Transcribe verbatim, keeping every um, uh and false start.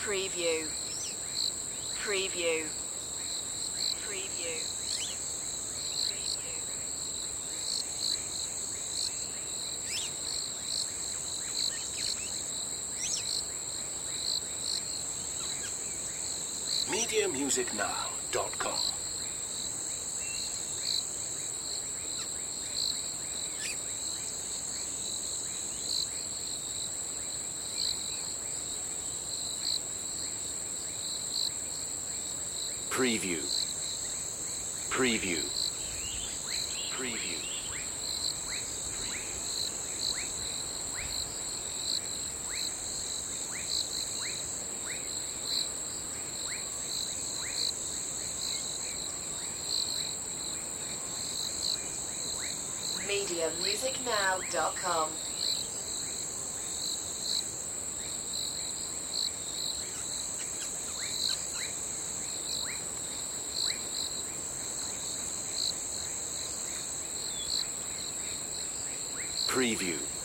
Preview. Preview. Preview. media music now dot com. Preview. Preview. Preview. media music now dot com. Preview.